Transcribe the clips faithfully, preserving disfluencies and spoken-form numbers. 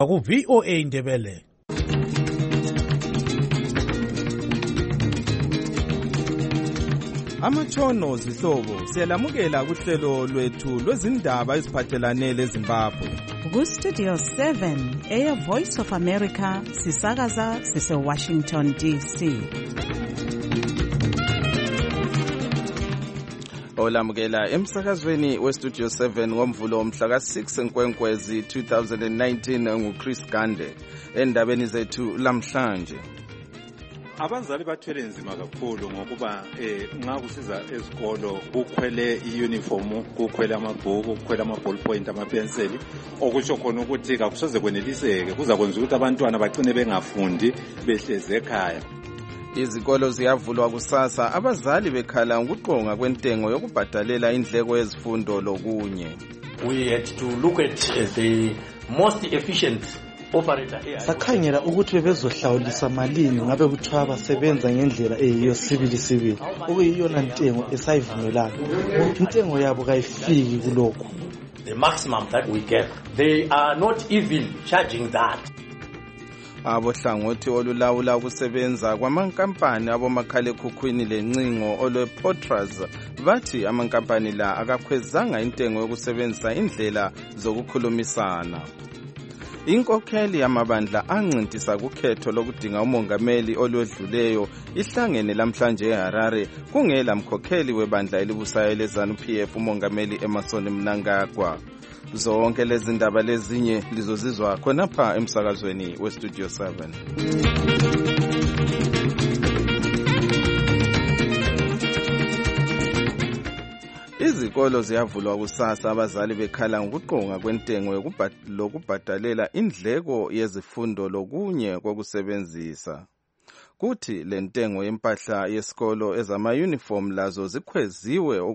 Ku V O A Ndebele. Amatshono zihlobo siyalamukela kuhlelo lwethu lwezindaba eziphathelane leZimbabwe. Ku Studio seven eya Voice of America sisakaza sise Washington D C. Olamukela emsakazweni we Studio seven ngomvulo omhla ka six Nkwenkwezi two thousand nineteen nguChris Gande. Endabeni zethu lamhlanje, abazali bathwele nzima kakhulu ngokuba eh nxa kusiza esikolo kukhwele iuniform, kukhwele amabhuku, kukhwele amaballpoint, amapenseli, okusho khona ukuthi akusoze kweneliseke, kuza kwenza ukuthi abantwana bagcine bengafundi behleze ekhaya. Izikolo ziyavulwa kusasa, abazali bekhala ukuqonga kwentengo yokubhadalela indleko yezifundo lokunye. We had to look at uh, the most efficient sakhangela ukuthi bebezohlawulisa malini ngabe kuthiwa basebenza ngendlela eyiyo sibili sibili, okuyiyona ntengo esayivumelayo. Intengo yabo kayifiki kulokho. The maximum that we get, they are not even charging that. Abohlangothi olulawula ukusebenza kwamankampani abomakhalekhukhwini lencingo olwePortras bathi amankampani la akakhwezanga intengo yokusebenzisa indlela zokukhulumisana. Inkokheli yamabandla ancintisa kukhetho lokudinga umongameli olwedluleyo ihlangene lamhlanje eHarare kungela mkhokheli webandla elibusayo leZANU P F umongameli Emmerson Mnangagwa. Zonke lezi ndaba lezinye lizozizwa khonapha emsakazweni we Studio seven. Izikolo ziyavulwa kusasa, abazali bekhala ngokuqonga kwentengo yokubhadalela indleko yezifundo lokunye kokusebenzisa. Kuthi le ntengo yempahla yesikolo ezama uniform lazo zikhweziwe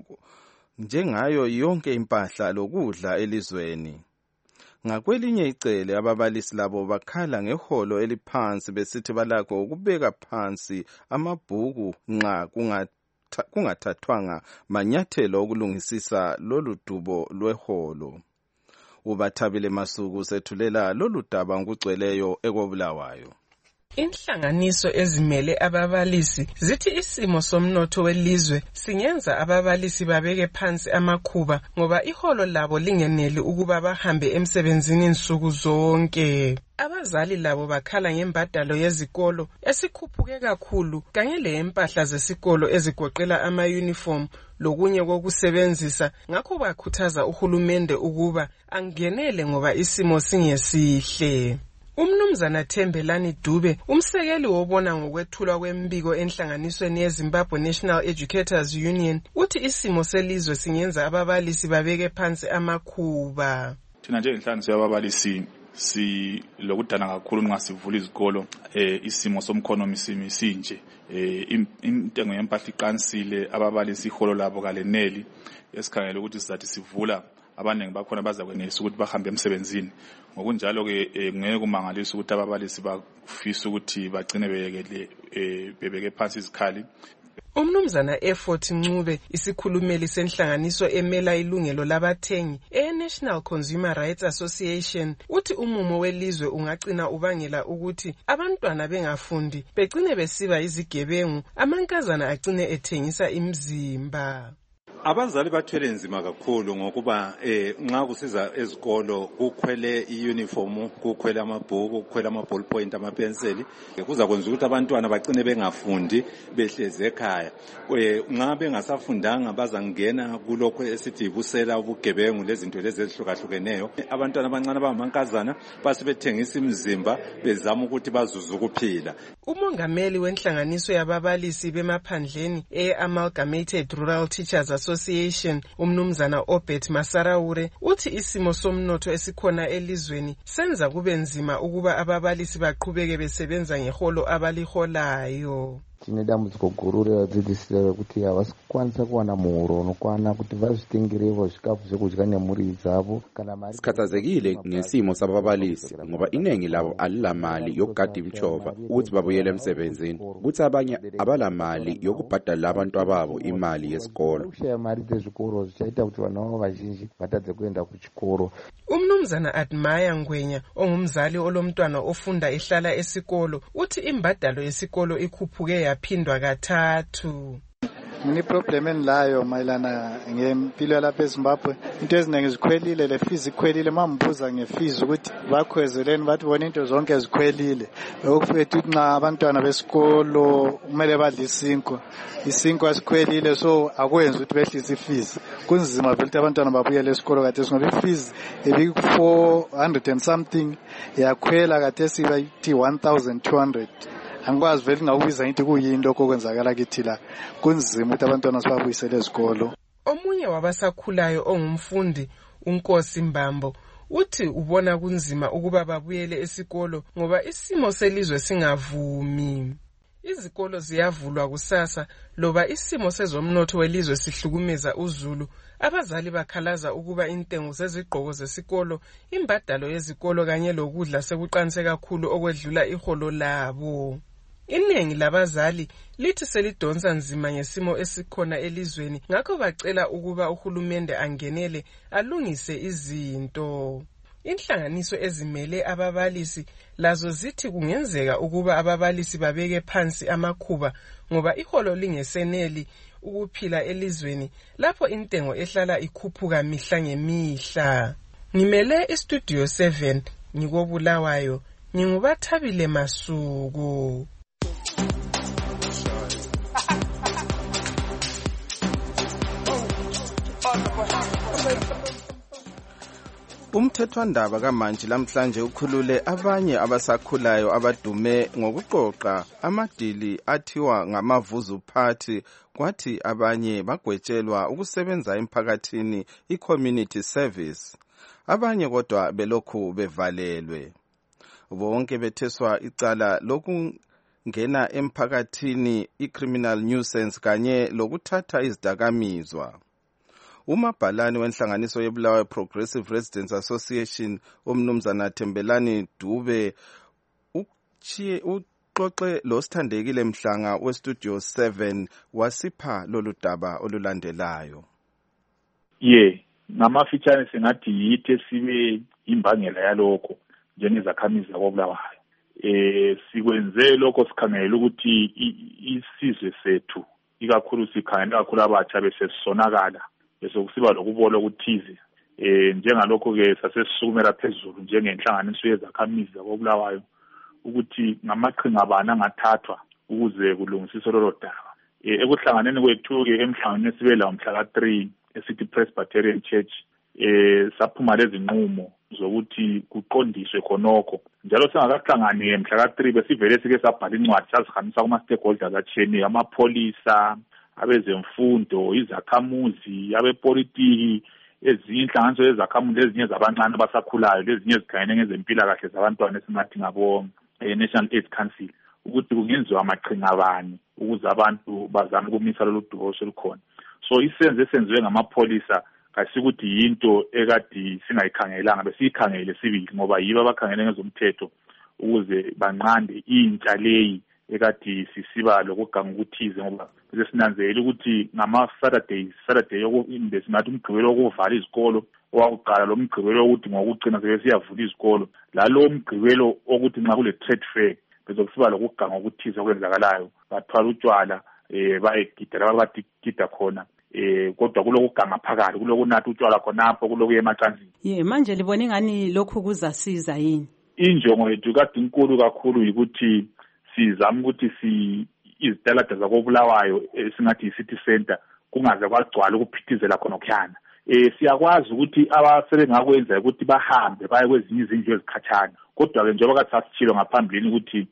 njengayo yonke impahla lokudla elizweni. Ngakwelinye icele ababalisi labo bakhala ngeholo eliphansi besithi balakho ukubeka phansi amabhuku nxa kunga kungathathwanga manyathelo okulungisisa lolu dubo lweholo. Ubathabile Masuku sethulela lolu daba ngugcweleyo ekobulawayo. Inhlanganiso ezimele ababalisi zithi isimo somnotho welizwe singenza ababalisi babeke phansi amakhuba ngoba iholo labo lingeneli ukuba bahambe emsebenzini insuku zonke. Abazali labo bakhala ngembadalo yezikolo esikhuphuke kakhulu kanye lempahla zesikolo ezigoqela ama-uniform lokunye kokusebenzisa, ngakho bakhuthaza uhulumende ukuba angenele ngoba isimo singesihle. Umnumzana Thembelani Dube, umsekeli wobona ngokwethulwa kwembiko enhlanganisweni yeZimbabwe National Educators Union, uthi isimo selizwe singenza ababalisi babeke phansi amakhuba. Thina njengenhlanganiso yababalisi si lokudana kakhulu ngasivula izikolo, eh isimo somkhonomi simi sinje, eh intengo yempahla iqansile, ababalisi iholo labo kaleneli, esikhangela ukuthi sizathi sivula abaningi bakhona bazakwenelisa ukuthi bahambe emsebenzini. Ngokunjalo ke ngeke kumangalisa ukuthi ababalisi bafisa ukuthi bagcine beyekele bebeke phansi izikhali. Umnumzana Effort Ncube, isikhulumeli senhlanganiso emela ilungelo labathengi e-National Consumer Rights Association, uthi umumo welizwe ungagcina ubangela ukuthi abantwana bengafundi begcine besiba izigebengu, amankazana agcine ethengisa imzimba. Abazali bathwele nzima kakhulu ngokuba eh nxa kusiza ezikolo kukhwele iuniform, kukhwele amabhuku, kukhwele amaballpoint, amapenseli, kuza kwenza ukuthi abantwana bagcine bengafundi behleze ekhaya. Nxa bengasafundanga bazangena kulokho esithi ibusela ubugebengu lezinto lezi ezihlukahlukeneyo. Abantwana abancane abamankazana basebethengisa imizimba bezama ukuthi bazuze ukuphila. Umongameli wenhlanganiso yababalisi bemaphandleni e-Amalgamated Rural Teachers Association, umnumzana Obet Masaraure, uthi isimo somnotho esikhona elizweni senza kube nzima ukuba ababalisi baqhubeke besebenza ngeholo abaliholayo. tine dambudziko guru revadzidzisi rekuti havasi kuwana muhoro unokwana kuti vazvitengerevo zvikafu zvekudya nemhuri dzavo kana mari. Sikhathazekile ngesimo sababalisi ngoba iningi labo alilamali yokugada imchova ukuthi babuyele emsebenzini, kuthi abanye abalamali yokubhadala abantu ababo imali yesikolo. Ukushaya mari dzezvikoro zvichaita kuti vana vavo vazhinji vatadze kuenda kuchikoro. Umnumzana Admire Ngwenya ongumzali olomntwana ofunda ehlala esikolo uthi imbadalo yesikolo ikhuphuke yaphindwa kathathu. Mini problem enlayo mayelana ngempilo yalapha eZimbabwe, into eziningi zikhwelile, le fees ikhwelile. Mambuza ngefees ukuthi bakhwezeleni bathi bona into zonke zikhwelile. Okufethu ukuthi nxa abantwana besikolo kumele badle isinko, isinko asikhwelile, so akwenzi ukuthi behlise ifees. Kunzima vele ukuthi abantwana babuyele esikolo kade ngoba ifees ebi four hundred and something yakhwela kade sibayithi one thousand two hundred. Angikwazi vele ngawubiza into kuyinto okwenzakala kithi la, kunzima ukuthi abantwana sibabuyisele ezikolo. Omunye wabasakhulayo ongumfundi uNkosi Mbambo uthi ubona kunzima ukuba babuyele esikolo ngoba isimo selizwe singavumi. Izikolo ziyavulwa kusasa loba isimo sezomnotho welizwe sihlukumeza uZulu. Abazali bakhalaza ukuba intengo zezigqoko zesikolo, imbadalo yezikolo kanye lokudla sekuqanise kakhulu okwedlula iholo labo. Iningi labazali lithi selidonsa nzima ngesimo esikhona elizweni, ngakho bacela ukuba uhulumende angenele alungise izinto. Inhlanganiso ezimele ababalisi lazo zithi kungenzeka ukuba ababalisi babeke phansi amakhuba ngoba iholo lingeseneli ukuphila elizweni lapho intengo ehlala ikhuphuka mihla ngemihla. Ngimele istudio seven ngikobulawayo, ngingubathabile Masuku. Umthethwandaba kamanje lamhlanje ukhulule abanye abasakhulayo abadume ngokuqoqa amadili athiwa ngamavuzu party, kwathi abanye bagwetshelwa ukusebenza emphakathini i-community service. Abanye kodwa belokhu bevalelwe. Bonke betheswa icala lokungena emphakathini i-criminal nuisance kanye lokuthatha izidakamizwa. Umabhalani wenhlanganiso yeBulawayo Progressive Residents Association umnumzana Thembelani Dube uchiye uxoxe lo sithandekile Mhlanga westudio seven wasipha lolu daba olulandelayo. Ye, ngamafitshane singathi yithe sibe imbangela yalokho njengezakhamizi zakoBulawayo. Eh sikwenze lokho sikhangela ukuthi isizwe sethu ikakhulu sikhangela kakhulu abatsha bese sonakala bese kusiba lokubola ukuthize eh njengalokho ke sasesisukumela phezulu njengenhlanganiso yezakhamizi zakoBulawayo ukuthi ngamaqhinga abana angathathwa ukuze kulungisiswe lolo daba. Eh ekuhlanganeni kwethu ke emhlanganweni sibela umhla ka three eCity Presbyterian Church eh saphuma lezi nqumo zokuthi kuqondiswe khonokho njalo singakahlangani emhla ka three besivele sike sabhala incwadi sazihamisa kuma stakeholders atheni amapholisa, abezemfundo, izakhamuzi, abepolitiki, ezinye inhlanganiso ezakhamuzi ezinye zabancane abasakhulayo lezinye ezikhangene ngezempilakahle zabantwana esingathi ngabo National AIDS Council ukuthi kungenziwa amaqhinga abani ukuze abantu bazame ukumisa lolu dubo olukhona. So isenze esenziwe ngamapholisa kasikuthi yinto ekade singayikhangelanga besiyikhangele sibili ngoba yibo abakhangele ngezomthetho ukuze banqande intsha leyi ekade sisiba lokuganga ukuthize ngoba sesinanzela ukuthi ngama Saturdays Saturday yokuinde singathi umgqibelo wokuvala izikolo owakuqala lo mgqibelo ukuthi ngokucina sebe siyavula izikolo la lo mgqibelo ukuthi nxa kule trade fair bezokusiba lokuganga ukuthize okwenzakalayo bathwala utshwala eh bayegida labathi gida khona eh kodwa kulokuganga phakathi kulokunatha utshwala khonapho kulokuye emacanzini. Ye manje libona ingani lokhu kuzasiza yini? Injongo yethu kade inkulu kakhulu ukuthi sizama ukuthi si izitalada zakoBulawayo esingathi i-city center kungaze kwagcwala ukuphithizela khona okukhana. Eh siyakwazi ukuthi abasebengakwenza ukuthi bahambe baye kwezinye izindlu ezikhatshana kodwa ke njengoba kathasithilo ngaphambili ukuthi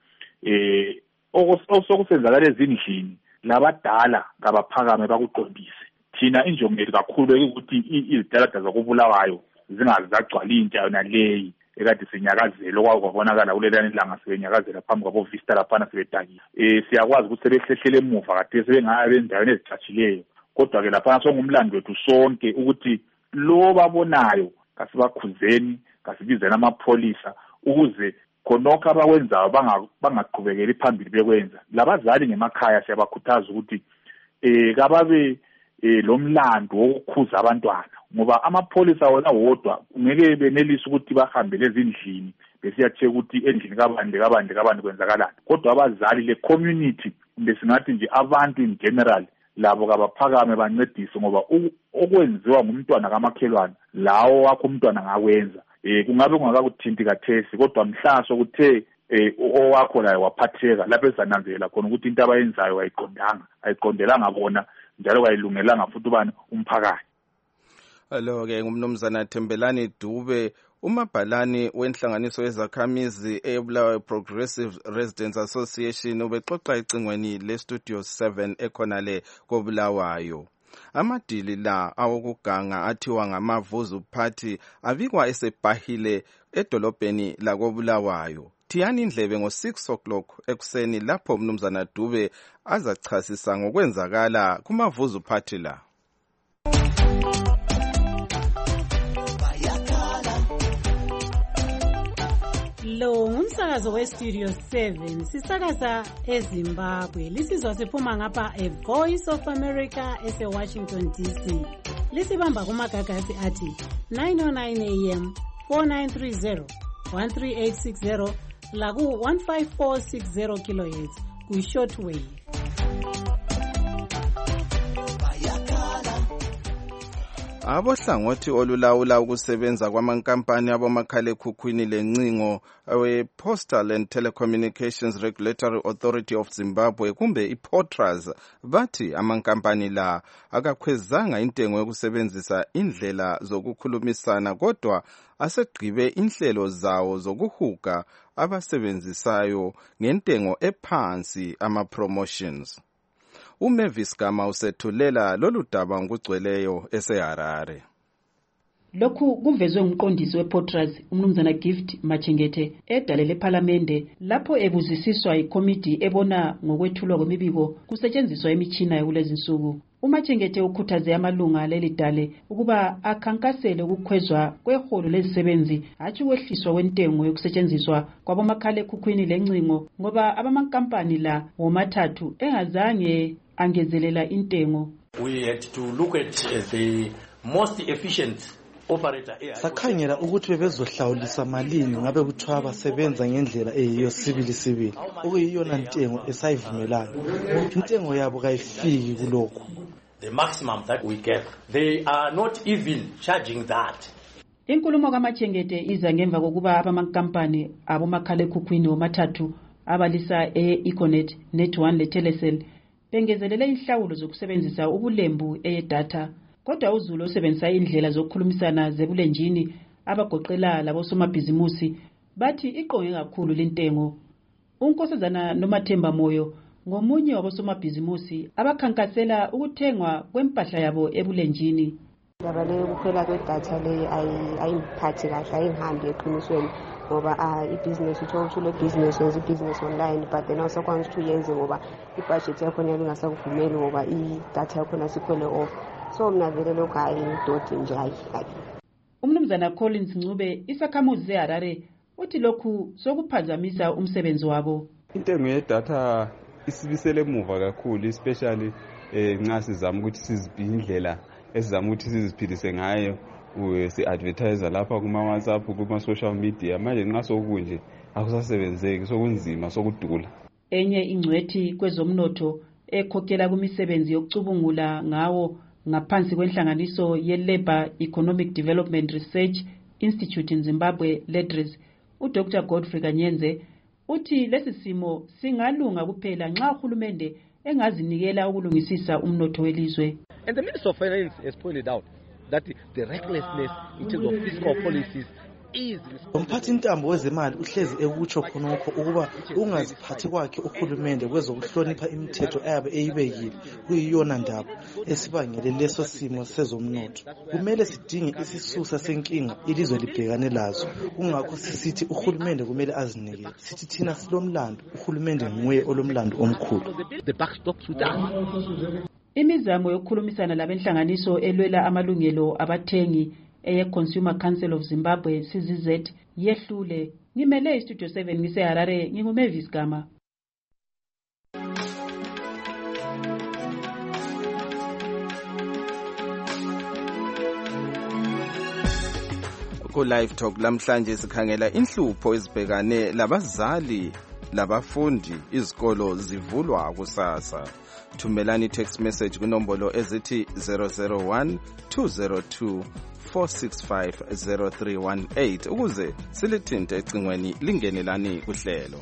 eh osokusenzakala ezindlini labadala ngabaphakame bakuqondise. Thina injongo yethu kakhulu ukuthi izitalada zakoBulawayo zingaze zagcwala into yona leyi ekade senyakazelo kwakwabonakala kulelani ilanga sebenyakazela phambi kwabo vista laphana sebedakile eh siyakwazi ukuthi sebehlehlele emuva kade sebengaya endaweni ezicatshileyo kodwa ke laphana songumlando wethu sonke ukuthi lo babonayo kasibakhuzeni kasibizena amapholisa ukuze khonokho abakwenzayo bangaqhubekeli phambili bekwenza labazali ngemakhaya siyabakhuthaza ukuthi eh kababe lo mlando wokukhuza abantwana ngoba amapholisa wona wodwa ngeke benelise ukuthi bahambe lezindlini besiyatheka ukuthi endlini kabande kabande kabande kwenzakalani kodwa abazali le community besingathi nje abantu in general labo kabaphakame bancedise ngoba okwenziwa ngumntwana kamakhelwane lawo wakho umntwana ngakwenza eh kungabe kungakakuthinti kathesi kodwa mhlaso kuthe eh owakho laye waphatheka lapho ezananzelela khona ukuthi into abayenzayo ayiqondanga ayiqondelanga bona njalo kayilungelanga futhi ubani umphakathi. Lo ke ngumnumzana Thembelani Dube umabhalani wenhlanganiso yezakhamizi eBulawayo Progressive Residents Association ubexoxa icingweni le Studio seven ekhona le koBulawayo. Amadili la awokuganga athiwa ngamavuzu party abikwa esebhahile edolobheni la koBulawayo. Thiyani indlebe ngo six o'clock ekuseni lapho umnumzana Dube azachasisa ngokwenzakala kumavuzu party la. Lo ngumsakazo we Studio seven sisakaza eZimbabwe lisizwa siphuma ngapha a Voice of America ese Washington D C lisibamba kumagagasi athi nine oh nine A M four nine three zero one three eight six zero laku one five four six zero kilohertz ku shortwave. Abohlangothi olulawula ukusebenza kwamankampani abomakhalekhukhwini lencingo we-Postal and Telecommunications Regulatory Authority of Zimbabwe kumbe i-Potras bathi amankampani la akakhwezanga intengo yokusebenzisa indlela zokukhulumisana kodwa asegqibe inhlelo zawo zokuhuga abasebenzisayo ngentengo ephansi ama-promotions. uMavis Gama usethulela lolu daba ngokugcweleyo eseHarare. Lokhu kuvezwe umqondisi wePotras umnumzana Gift Machengete edale leParliament lapho ebuzisiswa ikomiti ebona ngokwethulwa kwemibiko kusetshenziswa imitshina yakulezinsuku. uMachengete ukhuthaze amalunga leli dale ukuba akhankasele ukukhwezwa kweholo lezisebenzi hatshi kwehliswa kwentengo yokusetshenziswa kwabomakhalekhukhwini lencingo ngoba abamankampani la womathathu engazange angezelela intengo. We had to look at uh, the most efficient operator. Sakhangela ukuthi bebezohlawulisa malini ngabe kuthiwa basebenza ngendlela eyiyo sibili sibili okuyiyona ntengo esayivumelayo. Intengo yabo kayifiki kulokho. The maximum that we get, they are not even charging that. Inkulumo kaMachengete iza ngemva kokuba abamankampani abomakhalekhukhwini womathathu abalisa e-Econet, Net one leTelecel bengezelele inhlawulo zokusebenzisa ubulembu eyedatha kodwa uZulu osebenzisa indlela zokukhulumisana zebulenjini abagoqela labosomabhizimusi bathi iqonge kakhulu lentengo. uNkosazana Nomathemba Moyo ngomunye wabosomabhizimusi abakhankasela ukuthengwa kwempahla yabo ebulenjini. Yabale ukuphela kwedatha le ayiphathi kahle ayihambi eqinisweni ngoba i-business uthola le business wenza i-business online but then awusakwazi ukuthi uyenze ngoba i-budget yakho ingasakuvumeli ngoba i-data yakho nasiphele off. So mina vele lokho ayidodi nje hayi. Umnumzana Collins Ncube isakhamuzi zeHarare uthi lokhu sokuphazamisa umsebenzi wabo. Intengo yedatha isibisele emuva kakhulu especially eh nxa sizama ukuthi sizibhindlela esizama ukuthi siziphilise ngayo si-advertise lapha kuma-WhatsApp kuma-social media manje nxa sokunje akusasebenzeki sokunzima sokudula. Enye ingcwethi kwezomnotho ekhokhela kumisebenzi yokucubungula ngawo ngaphansi kwenhlanganiso ye-Labour Economic Development Research Institute in Zimbabwe LEDRES uDr Godfrey Kanyenze uthi lesi simo singalunga kuphela nxa uhulumende engazinikela ukulungisisa umnotho welizwe. And the Minister of Finance has pointed out that the recklessness in terms of fiscal policies umphathi intambo wezemali uhlezi ekutsho khonokho ukuba ungaziphathi kwakhe uhulumende kwezokuhlonipha imithetho ayabe eyibekile kuyiyona ndaba esibangele leso simo sezomnotho. Kumele sidinge isisusa senkinga ilizwe libhekane lazo. Kungakho sisithi uhulumende kumele azinike. Sithi thina silomlando, uhulumende nguye olomlando omkhulu. Imizamo yokukhulumisana labenhlanganiso elwela amalungelo abathengi eye Consumer Council of Zimbabwe C Z Z yehlule. Ngimele istudio seven ngise Harare, nginguMavis Gama. Ku live talk lamhlanje sikhangela inhlupho ezibhekane labazali labafundi izikolo zivulwa kusasa. Thumelani text message kunombolo ezithi zero zero one two zero two four six five zero three one eight ukuze silithinte ecingweni lingenelani kuhlelo.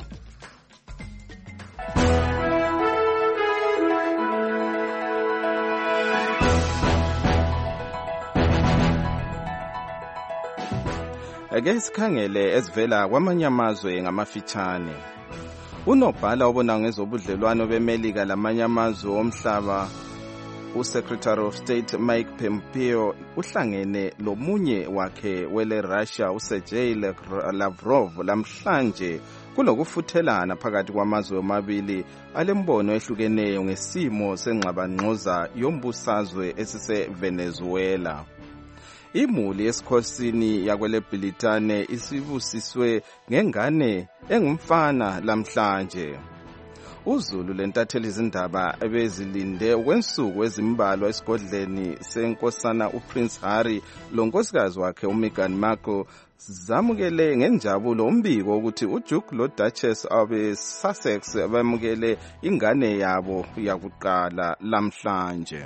Ake sikhangele ezivela kwamanye amazwe ngamafitshane. Unobhala obona ngezobudlelwano beMelika lamanye amazwe omhlaba uSecretary of State Mike Pompeo uhlangene lomunye wakhe wele Russia uSergey Lavrov lamhlanje kulokufuthelana phakathi kwamazwe omabili alembono ehlukeneyo ngesimo sengxabangxoza yombusazwe esise Venezuela. Imuli esikhosini yakwele Britane isibusiswe ngengane engumfana lamhlanje. Uzulu lentatheli izindaba ebezilinde okwensuku ezimbalwa esigodleni senkosana uPrince Harry lonkosikazi wakhe uMeghan Markle zamukele ngenjabulo umbiko ukuthi uDuke loDuchess abe Sussex bamukele ingane yabo yakuqala lamhlanje.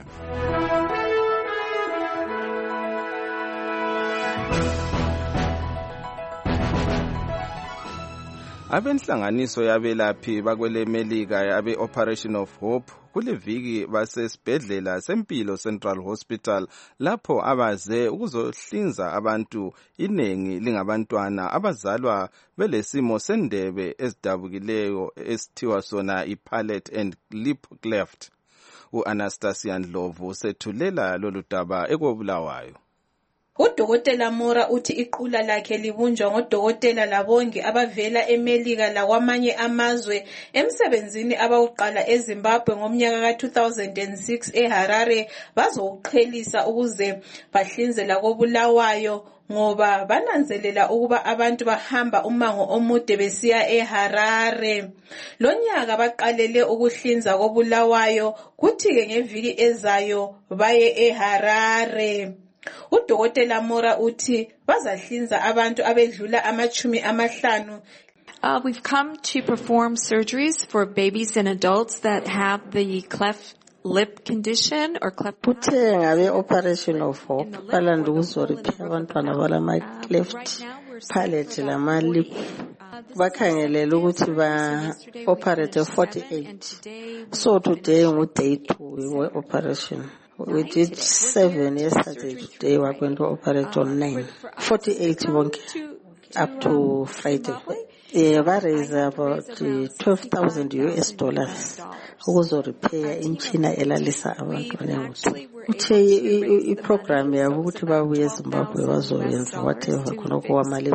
Abenhlanganiso yabelaphi bakwele Melika yabe Operation of Hope kuleviki basesibhedlela sempilo Central Hospital lapho abaze ukuzohlinza abantu iningi lingabantwana abazalwa belesimo sendebe ezidabukileyo esithiwa sona i-palate and lip cleft. U-Anastasia Ndlovu sethulela lolu daba ekobulawayo. Udokotela Mora uthi iqula lakhe libunjwa ngodokotela labongi abavela eMelika lakwamanye amazwe emsebenzini abawuqala eZimbabwe ngomnyaka ka two thousand six eHarare bazowuqhelisa ukuze bahlinzela kobulawayo ngoba bananzelela ukuba abantu bahamba umango omude besiya eHarare. Lonyaka baqalele ukuhlinza kobulawayo kuthi ke ngeviki ezayo baye eHarare. Udokotela Mora uthi bazahlinza abantu abedlula amachumi amahlanu. Uh, we've come to perform surgeries for babies and adults that have the cleft lip condition or cleft. Kuthe ngabe operation of hope balanda ukuzoripha abantwana balama cleft palate lama lip bakhangelela ukuthi ba operate forty-eight. So today we day two we operation. We did seven yesterday. Today we're going to operate on nine. forty-eight up to Friday. Yeah, that is about uh, twelve thousand U S dollars. Ukuzo repair in China elalisa abantwana ukuthi. Uthe iprogram yabo ukuthi babuye eZimbabwe bazoyenza whatever khona kwamali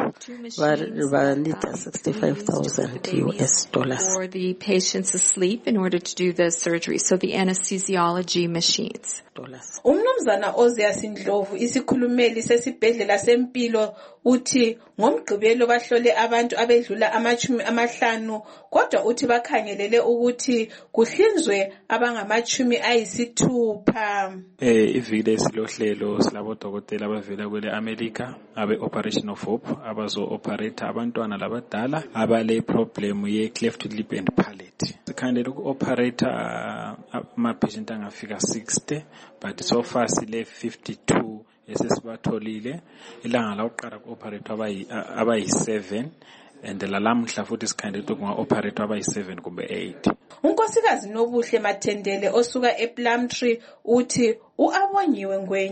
banida sixty-five thousand U S dollars. For the patients asleep in order to do the surgery, so the anesthesiology machines. Umnumzana Ozias Ndlovu isikhulumeli sesibhedlela sempilo uthi ngomgqibelo bahlole abantu abedlula amachumi amahlanu kodwa uthi bakhangelele ukuthi kuhlinzwe abangamachumi ayisithupha. Eh iviki lesilohlelo silabo dokotela abavela kwele America abe Operation of Hope abazo operate abantwana labadala abale problem ye cleft lip and palate. Sikhandele uku operate ama patient angafika sixty but so far sile fifty-two esesibatholile. Ilanga la uqala ku operate abayi abayi seven and lalamhla futhi sikhandele ukunga operate abayi seven kumbe eight. Unkosikazi Nobuhle Mathendele osuka ePlumtree uthi uAbonyiwe Ngwenya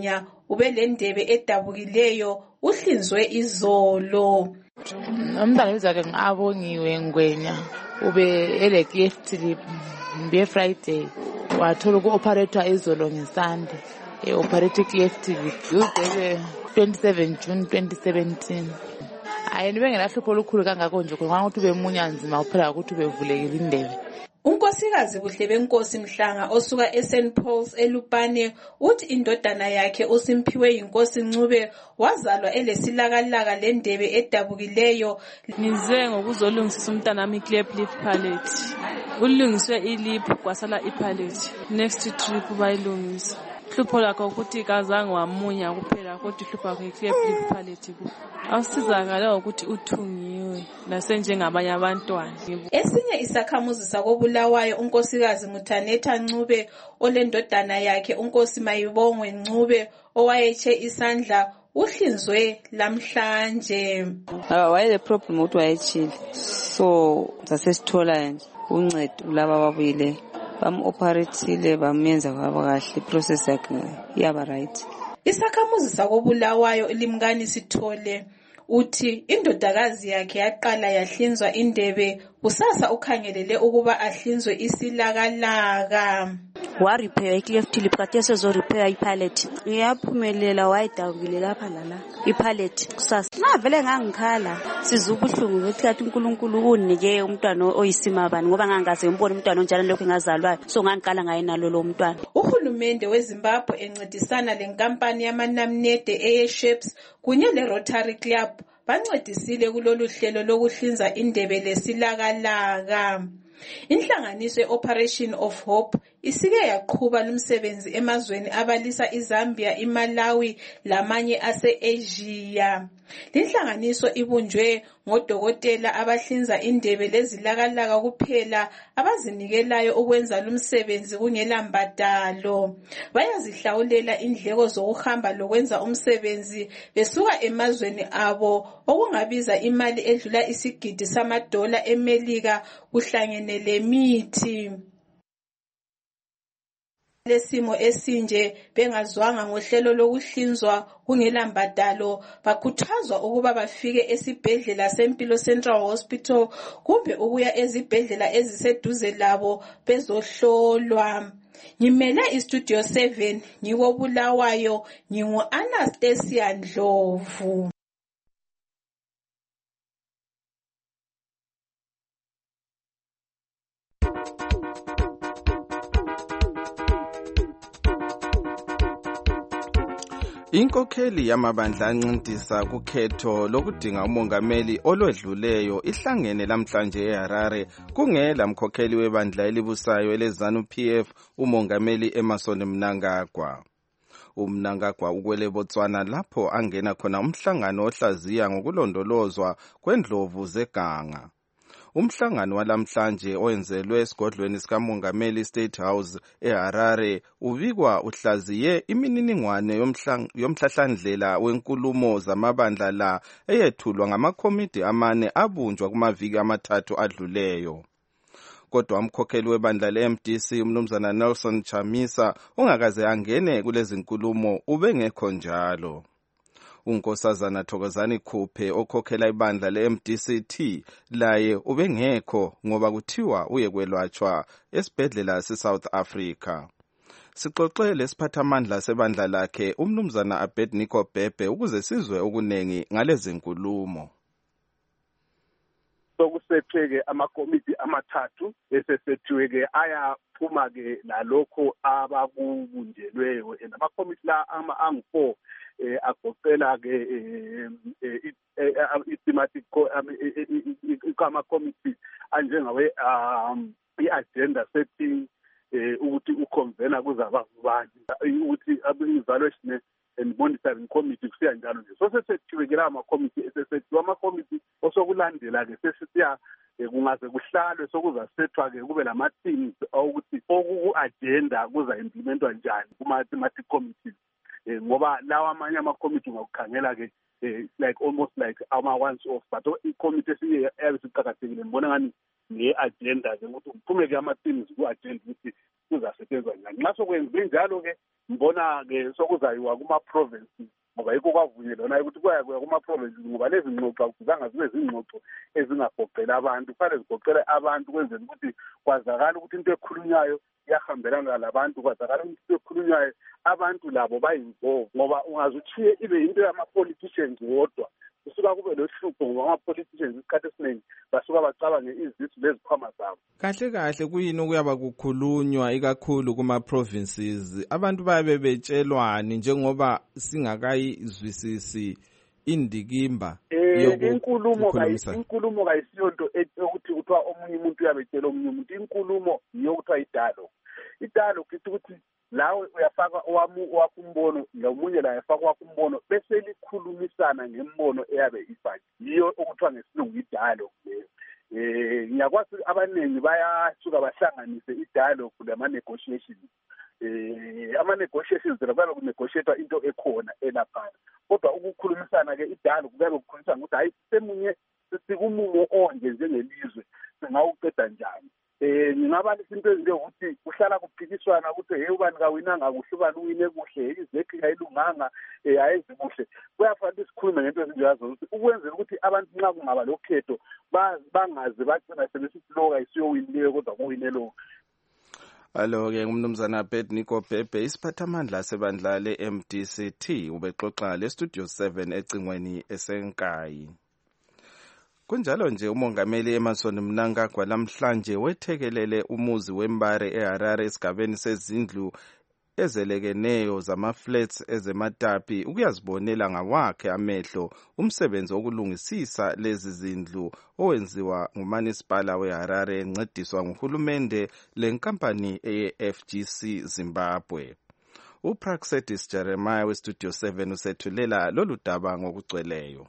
ubelendebe edabukileyo uhlinzwe izolo. Umntwana bizake ngabongiwe Ngwenya ube ele gift mbe Friday wathola uku-operator izolo ngeSunday e-operate gift udebe twenty-seven June twenty seventeen. Hayi nibe ngelahlupho olukhulu kangako nje ngoba ukuthi bemunya nzima uphela ukuthi bevulekile indebe. Unkosikazi Buhle Benkosi Mhlanga osuka eSaint Paul's eLupane uthi indodana yakhe uSimphiwe Inkosi Ncube wazalwa elesilakalaka lendebe edabukileyo. Ngize ngokuzolungisisa umntana wami cleft lip palate. Ulungiswe ilip kwasala ipalate. Next trip bayilungisa. Hlupho lakho ukuthi kazange wamunya kuphela kodwa hlupho lakhe cleft lip palate ku. Awusizakala ukuthi uthungiwe nasenjengabanye abantwana. Esinye isakhamuzi sakobulawayo unkosikazi Muthanetha Ncube olendodana yakhe unkosi Mayibongwe Ncube owayetshe isandla uhlinzwe lamhlanje. Why the problem ukuthi wayechile so sasesithola nje uncedo laba babuyile bam-operateile bamenza kwaba kahle iprocess yakhe yaba right. Isakhamuzi sakobulawayo Limkani Sithole uthi indodakazi yakhe yaqala yahlinzwa indebe kusasa ukhangelele ukuba ahlinzwe isilakalaka. Wa repair icleft lip kade sezo repair ipalate iyaphumelela wayidawukile lapha lala ipalate kusasa ngavele ngangikhala sizubuhlungu ukuthi kathi uNkulunkulu unike umntwana oyisimabani ngoba ngangaze umbone umntwana onjalo lokho engazalwayo so ngangiqala ngaye nalo lo mntwana. Uhulumende weZimbabwe encedisana lenkampani yamanamnede eyeShapes kunye leRotary Club bancedisile kulolu hlelo lokuhlinza indebe lesilakalaka. Inhlanganiso Operation of Hope isike yaqhuba lumsebenzi emazweni abalisa iZambia, iMalawi lamanye ase-Asia. Linhlanganiso ibunjwe ngodokotela abahlinza indebe lezilakalaka kuphela abazinikelayo ukwenza lumsebenzi kungela mbadalo. Bayazihlawulela indleko zokuhamba lokwenza umsebenzi besuka emazweni abo okungabiza imali edlula isigidi samadola eMelika kuhlangene lemithi. Lesimo esinje bengazwanga ngohlelo lokuhlinzwa kungela mbadalo bakhuthazwa ukuba bafike esibhedlela seMpilo Central Hospital kumbe ukuya ezibhedlela eziseduze labo bezohlolwa. Ngimele iStudio seven ngikobulawayo ngingu Anastasia Ndlovu. Inkokheli yamabandla ancintisa kukhetho lokudinga umongameli olwedluleyo ihlangene lamhlanje eHarare kungela mkhokheli webandla elibusayo eleZANU P F umongameli Emmerson Mnangagwa. UMnangagwa ukwele Botswana lapho angena khona umhlangano ohlaziya ngokulondolozwa kwendlovu zeganga. Umhlangano walamhlanje oyenzelwe esigodlweni sikamongameli State House eHarare ubikwa uhlaziye imininingwane yomhlahlandlela wenkulumo zamabandla la eyethulwa ngamakomiti amane abunjwa kumaviki amathathu adluleyo. Kodwa umkhokheli webandla le-M D C umnumzana Nelson Chamisa ongakaze angene kulezi nkulumo ubengekho njalo. Unkosazana Thokozani Khuphe okhokhela ibandla le-M D C T laye ubengekho ngoba kuthiwa uye kwelatshwa esibhedlela se-South Africa. Sixoxe lesiphathamandla sebandla lakhe umnumzana Abednego Bhebhe ukuze sizwe okunengi ngalezi nkulumo. Sokusetheke amakomiti amathathu esesethiwe-ke ayaphuma-ke lalokho abakubunjelweyo and amakomiti la angu-four eh agoqela-ke i-thematic ama-committee anjengawe i-agenda setting ukuthi uconvena kuzabavubani ukuthi i-evaluation and monitoring committee kusiya njalo nje. So sesethiwe-ke lawo amakomiti esesethiwe amakomiti osokulandela-ke sesisiya kungaze kuhlalwe sokuzasethwa-ke kube lama-teams okuthi oku-agenda kuza-implementwa njani kuma-thematic committees. Ngoba lawa amanye amakomiti ungakukhangela-ke like almost like ama-once off but i-committee esiye siqakathekile ngibona ngani nge-agenda-ke ukuthi kuphume-ke ama-teams ku-agenda ukuthi kuzasetshenzwa njani. Nxa sokwenziwe njalo-ke mbona-ke sokuzayiwa kuma-provinces ngoba yikho kwavunyelwana ukuthi kuya kuya kuma-provinces ngoba lezi ngxoxo akufuzanga zibe zingxoxo ezingagoqela abantu, kufanele zigoqele abantu ukwenzela ukuthi kwazakala ukuthi into ekhulunywayo iyahambelana labantu, kwazakala ukuthi into ekhulunywayo abantu labo bayinvolve ngoba ungaze uchiye ibe into yama-politicians wodwa kusuka kube lohlupho ngoba ama-politicians isikhathi esiningi basuka bacabange izisu lezikhwama zabo. Kahle kahle kuyini okuyaba kukhulunywa ikakhulu kuma-provinces? Abantu bayabe betshelwani njengoba singakayizwisisi indikimba inkulumo inkulumo kayisiyonto ukuthi kuthiwa omunye umuntu uyabetshela omunye umuntu. Inkulumo yiyo kuthiwa idalo. Idalo kithi ukuthi lawe uyafaka owami wakho umbono nomunye la yafaka wakho umbono bese likhulumisana ngembono eyabe ifake. Yiyo okuthiwa ngesilungu idalo leyo. Eh ngiyakwazi abaningi bayasuka bahlanganise idalo kulama negotiations. Eh ama negotiations lababe kunegotiate into ekhona elaphana. Kodwa ukukhulumisana ke idalo kuyabe kukhulumisana ukuthi hayi semunye sikumumo onje njengelizwe singawuqeda njani. Eh ngingabalisa into ezinjengokuthi kuhlala kuphikiswana ukuthi hey ubani kawinanga kuhle ubani uwine kuhle izekhi kayilunganga eh ayenzi kuhle. Kuyafanele sikhulume ngento ezinjengazo ukuthi ukwenzela ukuthi abantu nxa kungaba lokhetho bangaze bagcina sebesithi lo ayisiyowinileyo kodwa kuwine lo. Alo-ke umnumzana Abednego Bhebhe isiphathamandla sebandla le-M D C T ubexoxa le-Studio seven ecingweni esenkayi. Kunjalo nje umongameli Emmerson Mnangagwa lamhlanje wethekelele umuzi wembare eHarare esigabeni sezindlu ezelekeneyo zama-flats ezematapi ukuyazibonela ngawakhe amehlo umsebenzi wokulungisisa lezi zindlu owenziwa ngumanisipala weHarare encediswa nguhulumende lenkampani eye-F G C Zimbabwe. uPraxedis Jeremiah weStudio seven usethulela lolu daba ngokugcweleyo.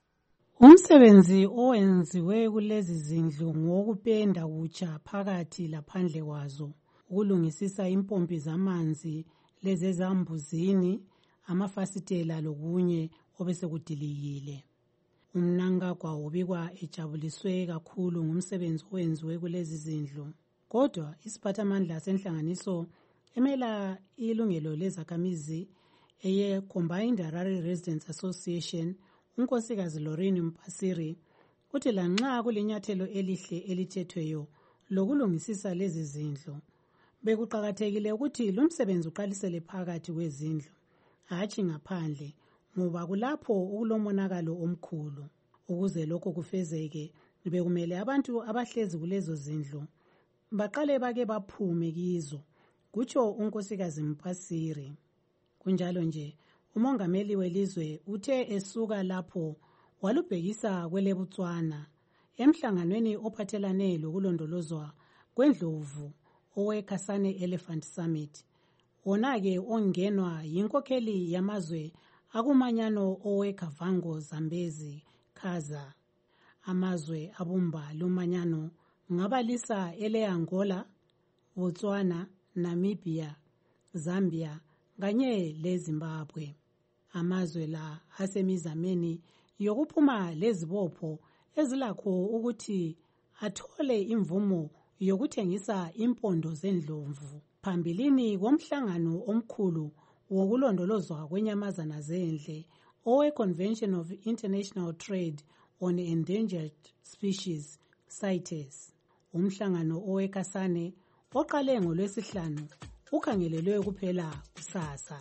Umsebenzi owenziwe kulezi zindlu ngokupenda kutsha phakathi laphandle kwazo, ukulungisisa impompi zamanzi lezezambuzini, amafasitela lokunye obesekudilikile. Umnangagwa ubikwa ejabuliswe kakhulu ngumsebenzi owenziwe kulezi zindlu. Kodwa isiphathamandla senhlanganiso emela ilungelo lezakhamizi eye Combined Harare Residents Association unkosikazi Lorraine Mpasiri uthi lanxa kulinyathelo elihle elithethweyo lokulungisisa lezi zindlu bekuqakathekile ukuthi lo msebenzi uqalisele phakathi kwezindlu hatshi ngaphandle ngoba kulapho ukulomonakalo omkhulu. Ukuze lokho kufezeke bekumele abantu abahlezi kulezo zindlu baqale bake baphume kizo, kutsho unkosikazi Mpasiri. Kunjalo nje umongameli welizwe uthe esuka lapho walubhekisa kweleBotswana emhlanganweni ophathelane lokulondolozwa kwendlovu oweKasane Elephant Summit. Wona-ke ongenwa yinkokheli yamazwe akumanyano oweKavango Zambezi Khaza. Amazwe abumba lumanyano ngabalisa ele-Angola, Botswana, Namibia, Zambia kanye leZimbabwe. Amazwe la asemizameni yokuphuma lezibopho ezilakho ukuthi athole imvumo yokuthengisa impondo zendlovu phambilini komhlangano omkhulu wokulondolozwa kwenyamazana zendle owe-Convention of International Trade on Endangered Species CITES. Umhlangano oweKasane oqale ngolwesihlanu ukhangelelwe kuphela kusasa.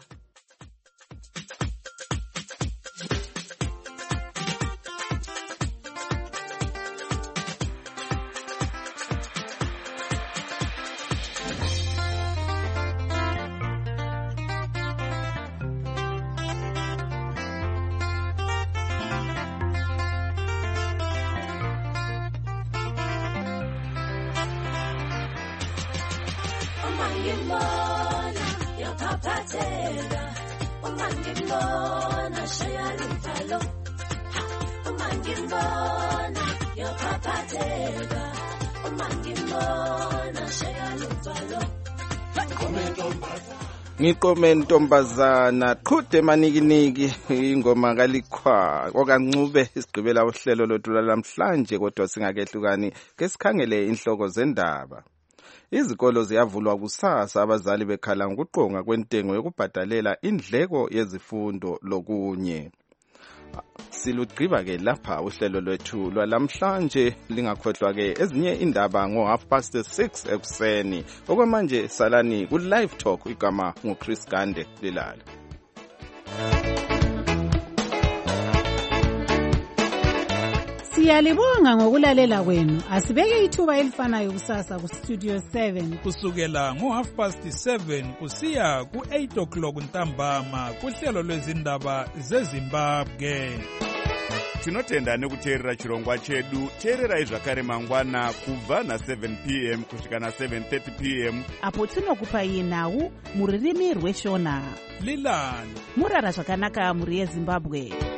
Ngiqome ntombazana qhude manikiniki ingoma kalikwa okancube isigqibela uhlelo lothu lamhlanje kodwa singakehlukani ke sikhangele inhloko zendaba. Izikolo ziyavulwa kusasa abazali bekhala ngokuqonga kwentengo yokubhadalela indleko yezifundo lokunye. Silugqiba ke lapha uhlelo lwethu lwalamhlanje, lingakhohlwa ke ezinye indaba ngo half past six ekuseni. Okwamanje salani ku live talk, igama nguChris Gande Lilala. Siyalibonga ngokulalela kwenu. Asibeke ithuba elifanayo kusasa ku Studio seven kusukela ngo half past seven kusiya ku eight o'clock ntambama kuhlelo lwezindaba zeZimbabwe. Tinotenda nekuteerera chirongwa chedu. Teererai zvakare mangwana kubva na seven p m kusvika na seven thirty p m apo tinokupai nhau muririmi rweshona. Lilani murara zvakanaka muri yeZimbabwe.